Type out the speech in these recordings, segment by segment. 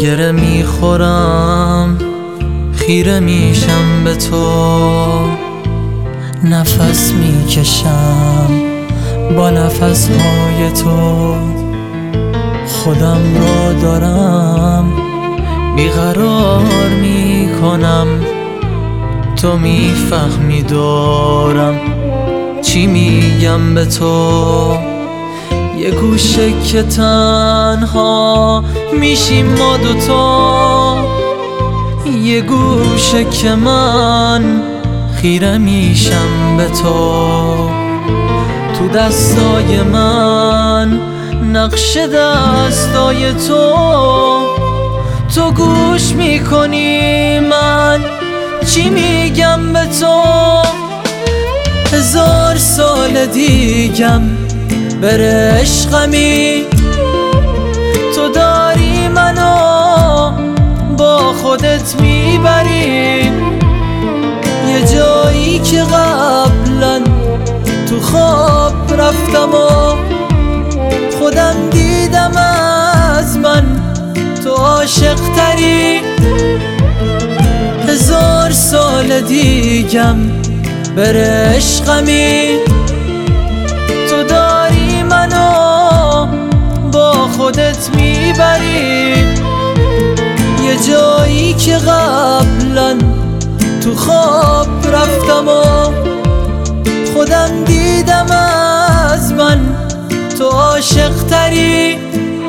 گره میخورم، خیره میشم به تو، نفس میکشم با نفسهای تو، خودم را دارم بیقرار میکنم، تو میفهمی دارم چی میگم به تو. یه گوشه که تنها میشیم ما دوتا، یه گوشه که من خیره میشم به تو، تو دستای من نقش دستای تو، تو گوش میکنی من چی میگم به تو. 1000 سال دیگم بره عشقمی، تو داری منو با خودت میبری، یه جایی که قبلا تو خواب رفتم و خودم دیدم از من تو عاشق تری. 1000 سال دیگم بره عشقمی، تو داری منو با خودت میبری، یه جایی که قبلا تو خواب رفتم و خودم دیدم از من تو عاشق تری.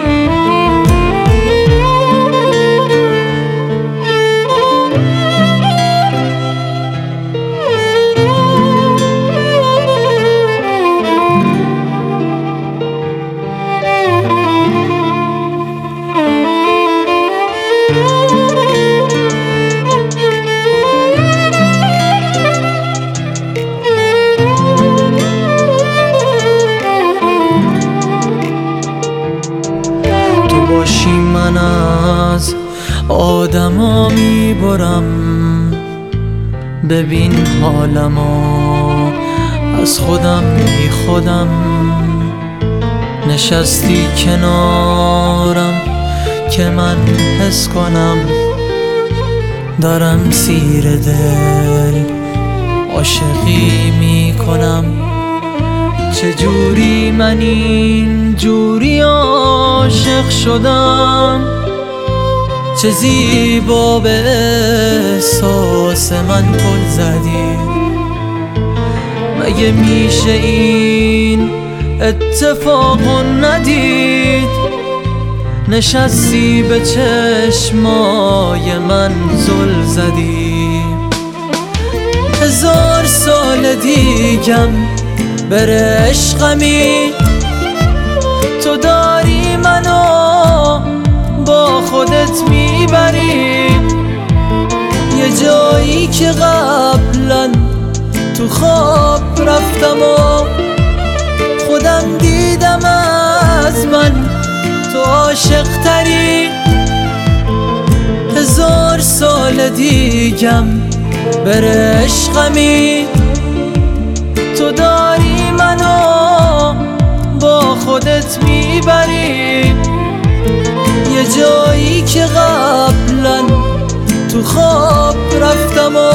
باشی من از آدما میبرم، ببین حالمو از خودم بی خودم، نشستی کنارم که من حس کنم دارم سیر دل عاشقی میکنم. چجوری من این جوری عاشق شدم، چه زیبا به احساس من پل زدی، مگه میشه این اتفاقو ندید، نشستی به چشمای من زل زدی. 1000 سال دیگم بره عشقمی، تو داری منو با خودت میبری، یه جایی که قبلا تو خواب رفتم و خودم دیدم از من تو عاشق تری. 1000 سال دیگم بره عشقمی، تو داری منو با خودت میبری، یه جایی که قبلا تو خواب رفتم و